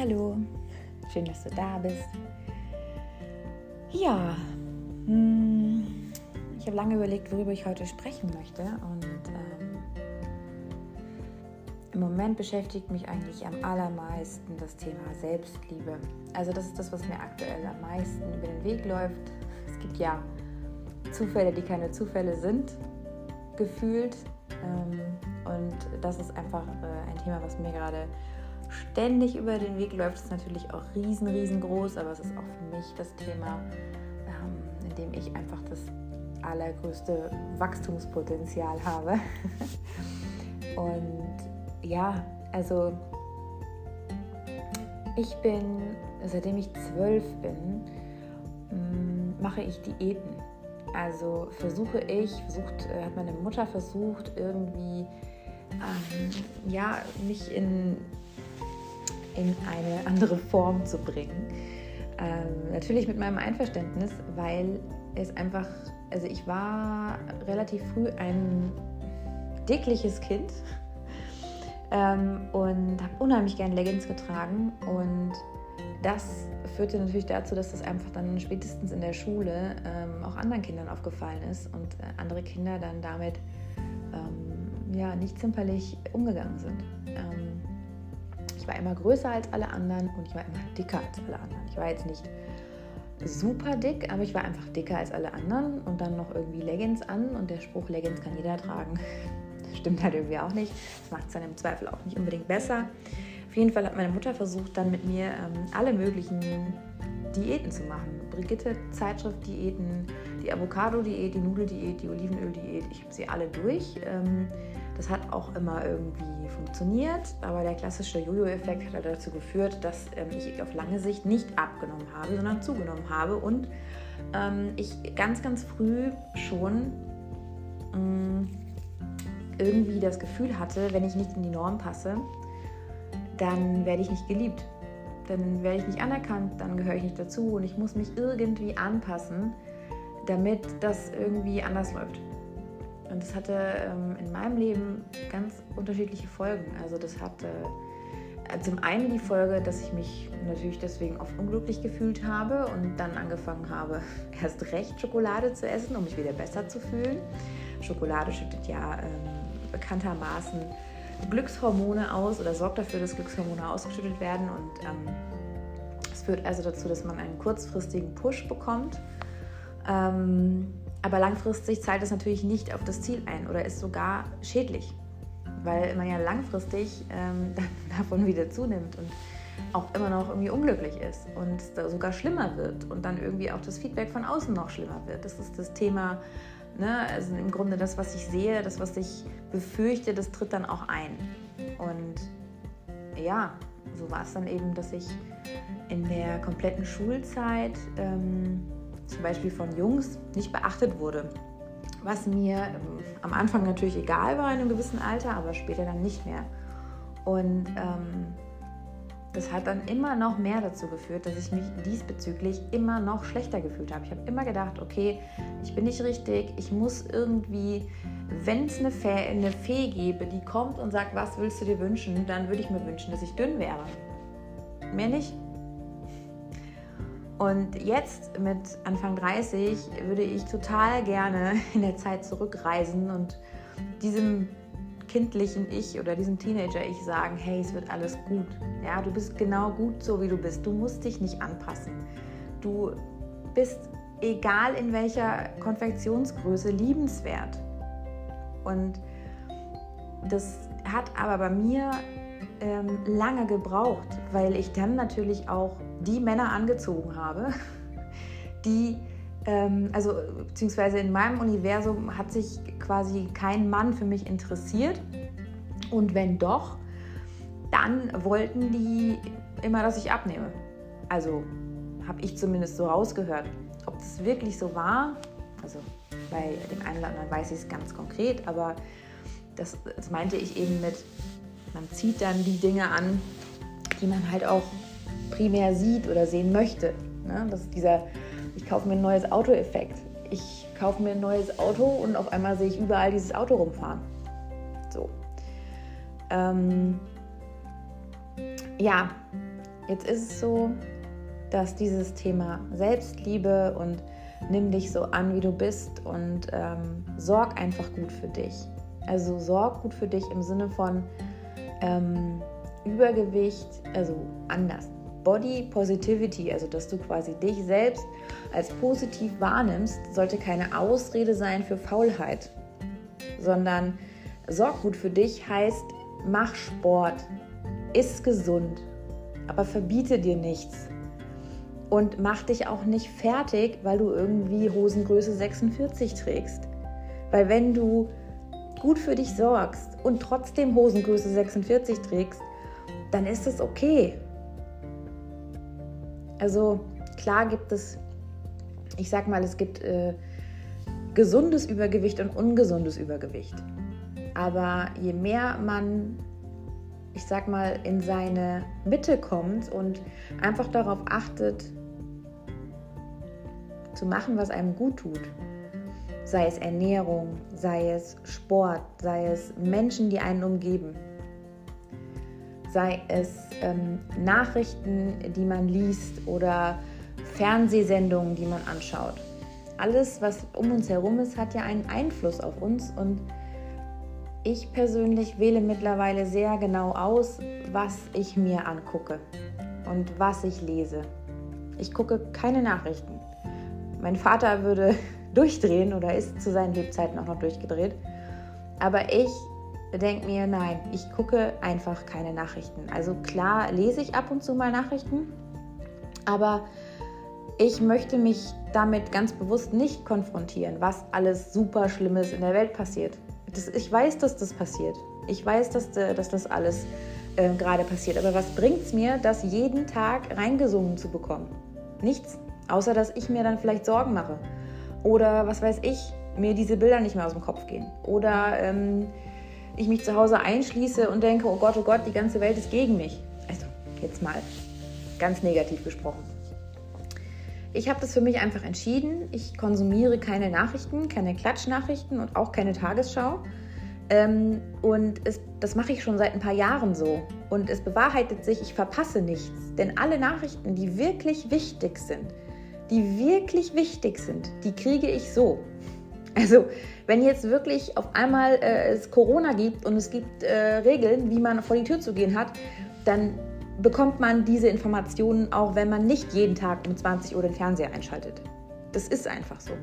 Hallo, schön, dass du da bist. Ja, ich habe lange überlegt, worüber ich heute sprechen möchte und im Moment beschäftigt mich eigentlich am allermeisten das Thema Selbstliebe. Also das ist das, was mir aktuell am meisten über den Weg läuft. Es gibt ja Zufälle, die keine Zufälle sind, gefühlt. Und das ist einfach ein Thema, was mir gerade ständig über den Weg läuft. Das ist natürlich auch riesengroß, aber es ist auch für mich das Thema, in dem ich einfach das allergrößte Wachstumspotenzial habe. Und ja, also ich bin, seitdem ich 12 bin, mache ich Diäten. Also hat meine Mutter versucht, irgendwie mich in eine andere Form zu bringen. Natürlich mit meinem Einverständnis, weil es einfach, also ich war relativ früh ein dickliches Kind und habe unheimlich gern Leggings getragen und das führte natürlich dazu, dass das einfach dann spätestens in der Schule auch anderen Kindern aufgefallen ist und andere Kinder dann damit nicht zimperlich umgegangen sind. Ich war immer größer als alle anderen und ich war immer dicker als alle anderen. Ich war jetzt nicht super dick, aber ich war einfach dicker als alle anderen und dann noch irgendwie Leggings an und der Spruch, Leggings kann jeder tragen, stimmt halt irgendwie auch nicht. Das macht es dann im Zweifel auch nicht unbedingt besser. Auf jeden Fall hat meine Mutter versucht, dann mit mir alle möglichen Diäten zu machen. Brigitte-Zeitschrift-Diäten, die Avocado-Diät, die Nudeldiät, die Olivenöl-Diät. Ich habe sie alle durch. Das hat auch immer irgendwie funktioniert, aber der klassische Jojo-Effekt hat dazu geführt, dass ich auf lange Sicht nicht abgenommen habe, sondern zugenommen habe und ich ganz früh schon irgendwie das Gefühl hatte, wenn ich nicht in die Norm passe, dann werde ich nicht geliebt, dann werde ich nicht anerkannt, dann gehöre ich nicht dazu und ich muss mich irgendwie anpassen, damit das irgendwie anders läuft. Und das hatte in meinem Leben ganz unterschiedliche Folgen. Also das hatte zum einen die Folge, dass ich mich natürlich deswegen oft unglücklich gefühlt habe und dann angefangen habe, erst recht Schokolade zu essen, um mich wieder besser zu fühlen. Schokolade schüttet ja bekanntermaßen Glückshormone aus oder sorgt dafür, dass Glückshormone ausgeschüttet werden und es führt also dazu, dass man einen kurzfristigen Push bekommt. Aber langfristig zahlt es natürlich nicht auf das Ziel ein oder ist sogar schädlich, weil man ja langfristig dann davon wieder zunimmt und auch immer noch irgendwie unglücklich ist und es da sogar schlimmer wird und dann irgendwie auch das Feedback von außen noch schlimmer wird. Das ist das Thema, ne? Also im Grunde das, was ich sehe, das, was ich befürchte, das tritt dann auch ein. Und ja, so war es dann eben, dass ich in der kompletten Schulzeit zum Beispiel von Jungs nicht beachtet wurde, was mir am Anfang natürlich egal war in einem gewissen Alter, aber später dann nicht mehr. Und das hat dann immer noch mehr dazu geführt, dass ich mich diesbezüglich immer noch schlechter gefühlt habe. Ich habe immer gedacht, okay, ich bin nicht richtig, ich muss irgendwie, wenn es eine Fee gäbe, die kommt und sagt, was willst du dir wünschen, dann würde ich mir wünschen, dass ich dünn wäre. Mehr nicht. Und jetzt mit Anfang 30 würde ich total gerne in der Zeit zurückreisen und diesem kindlichen Ich oder diesem Teenager-Ich sagen, hey, es wird alles gut. Ja, du bist genau gut so, wie du bist. Du musst dich nicht anpassen. Du bist, egal in welcher Konfektionsgröße, liebenswert. Und das hat aber bei mir lange gebraucht, weil ich dann natürlich auch die Männer angezogen habe, die, beziehungsweise in meinem Universum hat sich quasi kein Mann für mich interessiert und wenn doch, dann wollten die immer, dass ich abnehme. Also habe ich zumindest so rausgehört. Ob das wirklich so war, also bei dem einen oder anderen weiß ich es ganz konkret, aber das meinte ich eben mit, man zieht dann die Dinge an, die man halt auch primär sieht oder sehen möchte. Ne? Das ist dieser, ich kaufe mir ein neues Auto-Effekt. Ich kaufe mir ein neues Auto und auf einmal sehe ich überall dieses Auto rumfahren. So. Ja, Jetzt ist es so, dass dieses Thema Selbstliebe und nimm dich so an, wie du bist und sorg einfach gut für dich. Also sorg gut für dich im Sinne von Übergewicht, also anders. Body Positivity, also dass du quasi dich selbst als positiv wahrnimmst, sollte keine Ausrede sein für Faulheit, sondern sorg gut für dich heißt, mach Sport, iss gesund, aber verbiete dir nichts und mach dich auch nicht fertig, weil du irgendwie Hosengröße 46 trägst. Weil wenn du gut für dich sorgst und trotzdem Hosengröße 46 trägst, dann ist es okay. Also klar gibt es, ich sag mal, es gibt gesundes Übergewicht und ungesundes Übergewicht. Aber je mehr man, ich sag mal, in seine Mitte kommt und einfach darauf achtet, zu machen, was einem gut tut, sei es Ernährung, sei es Sport, sei es Menschen, die einen umgeben, sei es Nachrichten, die man liest oder Fernsehsendungen, die man anschaut. Alles, was um uns herum ist, hat ja einen Einfluss auf uns und ich persönlich wähle mittlerweile sehr genau aus, was ich mir angucke und was ich lese. Ich gucke keine Nachrichten. Mein Vater würde durchdrehen oder ist zu seinen Lebzeiten auch noch durchgedreht. Aber ich denke mir, nein, ich gucke einfach keine Nachrichten. Also klar lese ich ab und zu mal Nachrichten, aber ich möchte mich damit ganz bewusst nicht konfrontieren, was alles super Schlimmes in der Welt passiert. Ich weiß, dass das passiert. Ich weiß, dass das alles gerade passiert. Aber was bringt es mir, das jeden Tag reingesungen zu bekommen? Nichts. Außer, dass ich mir dann vielleicht Sorgen mache. Oder, was weiß ich, mir diese Bilder nicht mehr aus dem Kopf gehen. Oder ich mich zu Hause einschließe und denke, oh Gott, die ganze Welt ist gegen mich. Also, jetzt mal ganz negativ gesprochen. Ich habe das für mich einfach entschieden. Ich konsumiere keine Nachrichten, keine Klatschnachrichten und auch keine Tagesschau. Und das mache ich schon seit ein paar Jahren so. Und es bewahrheitet sich, ich verpasse nichts. Denn alle Nachrichten, die wirklich wichtig sind, die kriege ich so. Also, wenn jetzt wirklich auf einmal es Corona gibt und es gibt Regeln, wie man vor die Tür zu gehen hat, dann bekommt man diese Informationen auch, wenn man nicht jeden Tag um 20 Uhr den Fernseher einschaltet. Das ist einfach so.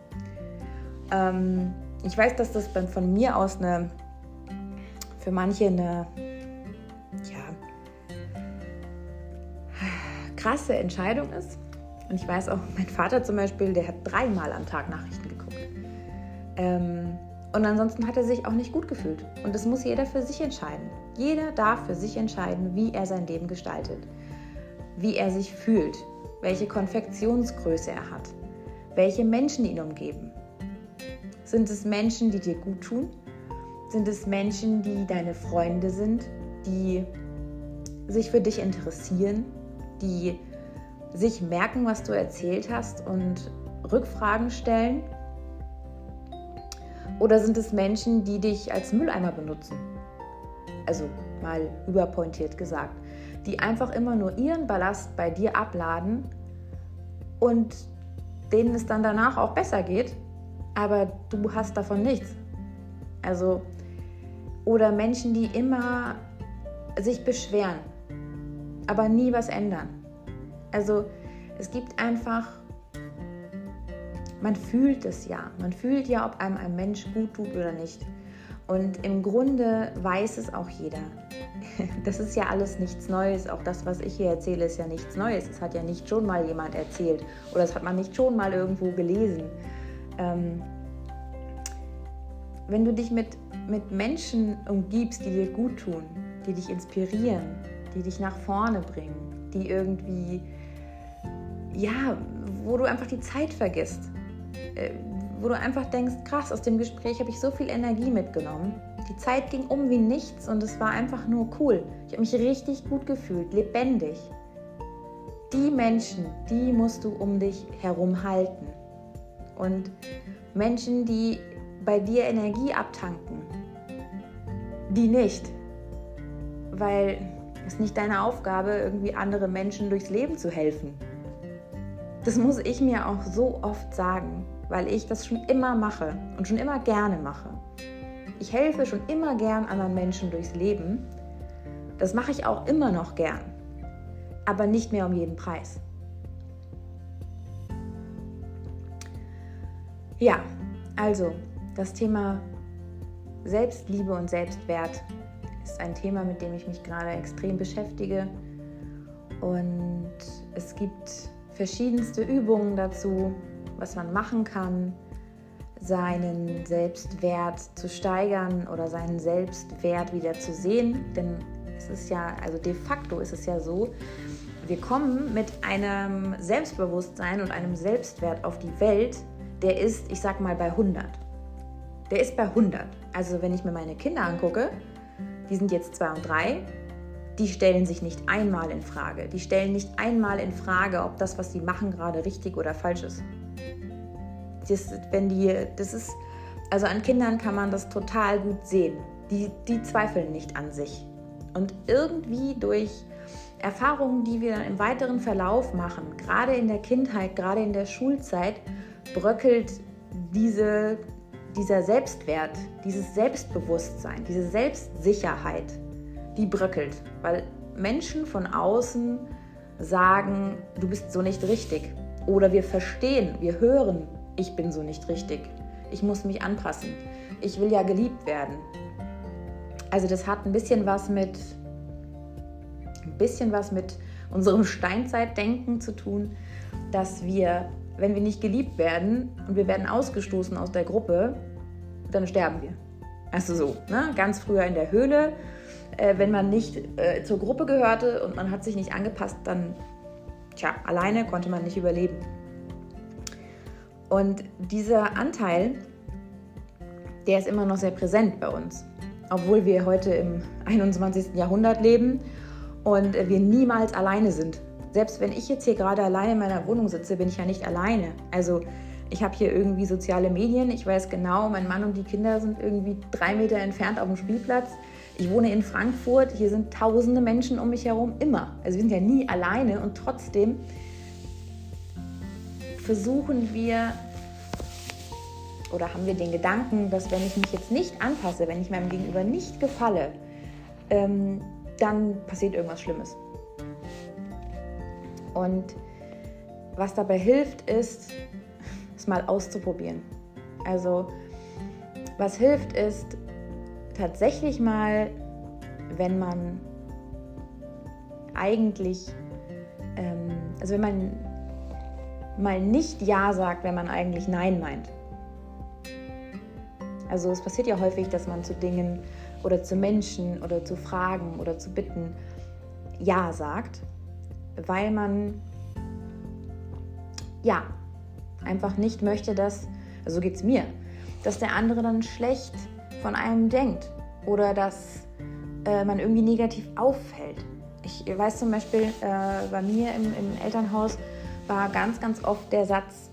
Ich weiß, dass das von mir aus für manche eine krasse Entscheidung ist. Und ich weiß auch, mein Vater zum Beispiel, der hat 3-mal am Tag Nachrichten geguckt. Und ansonsten hat er sich auch nicht gut gefühlt. Und das muss jeder für sich entscheiden. Jeder darf für sich entscheiden, wie er sein Leben gestaltet, wie er sich fühlt, welche Konfektionsgröße er hat, welche Menschen ihn umgeben. Sind es Menschen, die dir gut tun? Sind es Menschen, die deine Freunde sind, die sich für dich interessieren, die sich merken, was du erzählt hast und Rückfragen stellen? Oder sind es Menschen, die dich als Mülleimer benutzen? Also mal überpointiert gesagt. Die einfach immer nur ihren Ballast bei dir abladen und denen es dann danach auch besser geht, aber du hast davon nichts. Also, oder Menschen, die immer sich beschweren, aber nie was ändern. Also es gibt einfach, man fühlt es ja. Man fühlt ja, ob einem ein Mensch gut tut oder nicht. Und im Grunde weiß es auch jeder. Das ist ja alles nichts Neues. Auch das, was ich hier erzähle, ist ja nichts Neues. Es hat ja nicht schon mal jemand erzählt oder es hat man nicht schon mal irgendwo gelesen. Wenn du dich mit Menschen umgibst, die dir gut tun, die dich inspirieren, die dich nach vorne bringen, die irgendwie, ja, wo du einfach die Zeit vergisst, wo du einfach denkst, krass, aus dem Gespräch habe ich so viel Energie mitgenommen. Die Zeit ging um wie nichts und es war einfach nur cool. Ich habe mich richtig gut gefühlt, lebendig. Die Menschen, die musst du um dich herum halten. Und Menschen, die bei dir Energie abtanken, die nicht. Weil Es ist nicht deine Aufgabe, irgendwie andere Menschen durchs Leben zu helfen. Das muss ich mir auch so oft sagen, weil ich das schon immer mache und schon immer gerne mache. Ich helfe schon immer gern anderen Menschen durchs Leben. Das mache ich auch immer noch gern, aber nicht mehr um jeden Preis. Ja, also das Thema Selbstliebe und Selbstwert ist ein Thema, mit dem ich mich gerade extrem beschäftige. Und es gibt verschiedenste Übungen dazu, was man machen kann, seinen Selbstwert zu steigern oder seinen Selbstwert wieder zu sehen. Denn es ist ja, also de facto ist es ja so, wir kommen mit einem Selbstbewusstsein und einem Selbstwert auf die Welt, der ist, ich sag mal, bei 100. Der ist bei 100. Also wenn ich mir meine Kinder angucke, die sind jetzt 2 und 3, die stellen sich nicht einmal in Frage. Die stellen nicht einmal in Frage, ob das, was sie machen, gerade richtig oder falsch ist. Also an Kindern kann man das total gut sehen. Die zweifeln nicht an sich. Und irgendwie durch Erfahrungen, die wir dann im weiteren Verlauf machen, gerade in der Kindheit, gerade in der Schulzeit, bröckelt dieser Selbstwert, dieses Selbstbewusstsein, diese Selbstsicherheit, die bröckelt, weil Menschen von außen sagen, du bist so nicht richtig. Oder wir verstehen, wir hören, ich bin so nicht richtig. Ich muss mich anpassen. Ich will ja geliebt werden. Also das hat ein bisschen was mit unserem Steinzeitdenken zu tun, dass wir, wenn wir nicht geliebt werden und wir werden ausgestoßen aus der Gruppe, dann sterben wir. Also so, ne? Ganz früher in der Höhle, wenn man nicht zur Gruppe gehörte und man hat sich nicht angepasst, dann, alleine konnte man nicht überleben. Und dieser Anteil, der ist immer noch sehr präsent bei uns, obwohl wir heute im 21. Jahrhundert leben und wir niemals alleine sind. Selbst wenn ich jetzt hier gerade alleine in meiner Wohnung sitze, bin ich ja nicht alleine. Also ich habe hier irgendwie soziale Medien, ich weiß genau, mein Mann und die Kinder sind irgendwie 3 Meter entfernt auf dem Spielplatz. Ich wohne in Frankfurt, hier sind tausende Menschen um mich herum, immer. Also wir sind ja nie alleine und trotzdem versuchen wir oder haben wir den Gedanken, dass wenn ich mich jetzt nicht anpasse, wenn ich meinem Gegenüber nicht gefalle, dann passiert irgendwas Schlimmes. Und was dabei hilft, ist, es mal auszuprobieren. Also was hilft, ist tatsächlich mal, wenn man eigentlich, also wenn man mal nicht Ja sagt, wenn man eigentlich Nein meint. Also es passiert ja häufig, dass man zu Dingen oder zu Menschen oder zu Fragen oder zu Bitten Ja sagt, weil man einfach nicht möchte, dass, also so geht es mir, dass der andere dann schlecht von einem denkt oder dass man irgendwie negativ auffällt. Ich weiß zum Beispiel, bei mir im Elternhaus war ganz, ganz oft der Satz,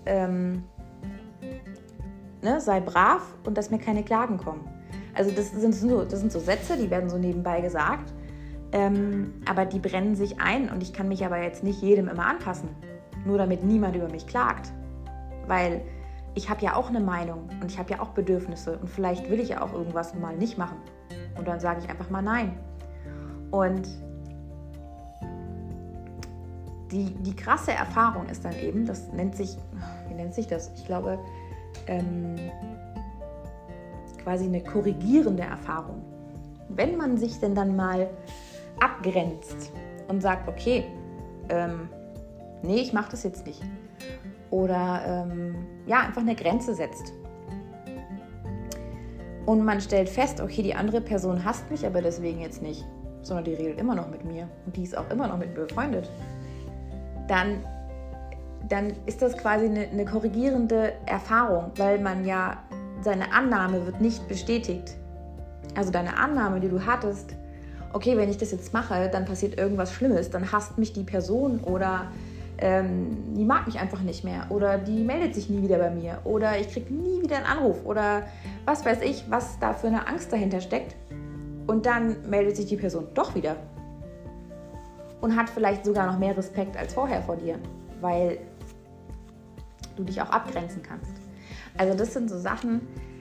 sei brav und dass mir keine Klagen kommen. Also das sind so Sätze, die werden so nebenbei gesagt, aber die brennen sich ein und ich kann mich aber jetzt nicht jedem immer anpassen, nur damit niemand über mich klagt, weil ich habe ja auch eine Meinung und ich habe ja auch Bedürfnisse und vielleicht will ich ja auch irgendwas mal nicht machen und dann sage ich einfach mal Nein. Und die krasse Erfahrung ist dann eben, das nennt sich, wie nennt sich das? Ich glaube, quasi eine korrigierende Erfahrung. Wenn man sich denn dann mal abgrenzt und sagt, okay, nee, ich mache das jetzt nicht. Oder einfach eine Grenze setzt. Und man stellt fest, okay, die andere Person hasst mich aber deswegen jetzt nicht, sondern die redet immer noch mit mir und die ist auch immer noch mit mir befreundet. Dann ist das quasi eine korrigierende Erfahrung, weil man ja, seine Annahme wird nicht bestätigt. Also deine Annahme, die du hattest, okay, wenn ich das jetzt mache, dann passiert irgendwas Schlimmes, dann hasst mich die Person oder die mag mich einfach nicht mehr oder die meldet sich nie wieder bei mir oder ich kriege nie wieder einen Anruf oder was weiß ich, was da für eine Angst dahinter steckt und dann meldet sich die Person doch wieder. und hat vielleicht sogar noch mehr Respekt als vorher vor dir, weil du dich auch abgrenzen kannst. Also das sind so Sachen,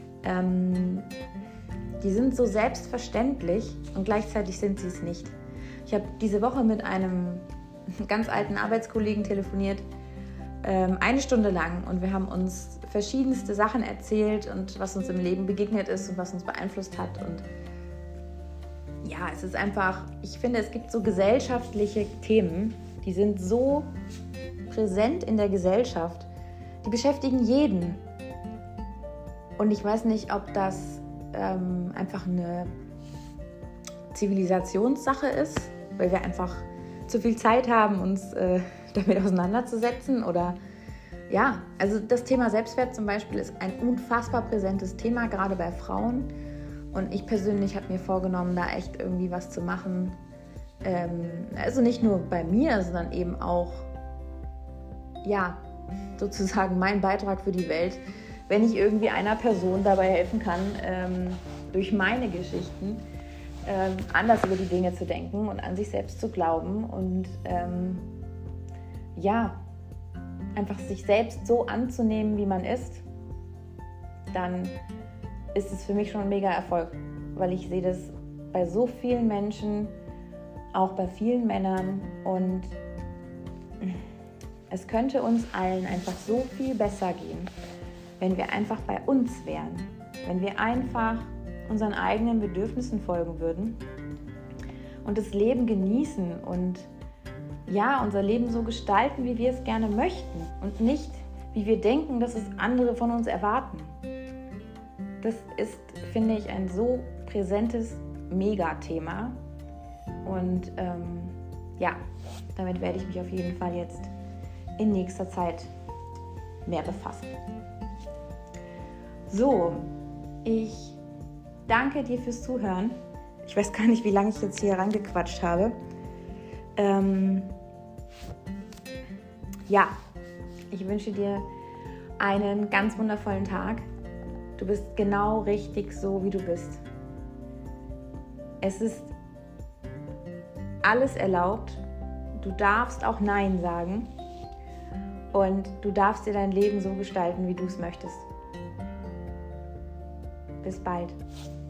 die sind so selbstverständlich und gleichzeitig sind sie es nicht. Ich habe diese Woche mit einem ganz alten Arbeitskollegen telefoniert, 1 Stunde lang, und wir haben uns verschiedenste Sachen erzählt und was uns im Leben begegnet ist und was uns beeinflusst hat. Und ja, es ist einfach, ich finde, es gibt so gesellschaftliche Themen, die sind so präsent in der Gesellschaft, die beschäftigen jeden. Und ich weiß nicht, ob das einfach eine Zivilisationssache ist, weil wir einfach zu viel Zeit haben, uns damit auseinanderzusetzen. Oder ja, also das Thema Selbstwert zum Beispiel ist ein unfassbar präsentes Thema, gerade bei Frauen. Und ich persönlich habe mir vorgenommen, da echt irgendwie was zu machen. Also nicht nur bei mir, sondern eben auch, ja, sozusagen mein Beitrag für die Welt, wenn ich irgendwie einer Person dabei helfen kann, durch meine Geschichten anders über die Dinge zu denken und an sich selbst zu glauben und ja, einfach sich selbst so anzunehmen, wie man ist, dann ist es für mich schon ein mega Erfolg, weil ich sehe das bei so vielen Menschen, auch bei vielen Männern, und es könnte uns allen einfach so viel besser gehen, wenn wir einfach bei uns wären, wenn wir einfach unseren eigenen Bedürfnissen folgen würden und das Leben genießen und ja, unser Leben so gestalten, wie wir es gerne möchten und nicht, wie wir denken, dass es andere von uns erwarten. Das ist, finde ich, ein so präsentes Megathema und ja, damit werde ich mich auf jeden Fall jetzt in nächster Zeit mehr befassen. So, ich danke dir fürs Zuhören. Ich weiß gar nicht, wie lange ich jetzt hier rangequatscht habe. Ja, ich wünsche dir einen ganz wundervollen Tag. Du bist genau richtig so, wie du bist. Es ist alles erlaubt. Du darfst auch Nein sagen. Und du darfst dir dein Leben so gestalten, wie du es möchtest. Bis bald.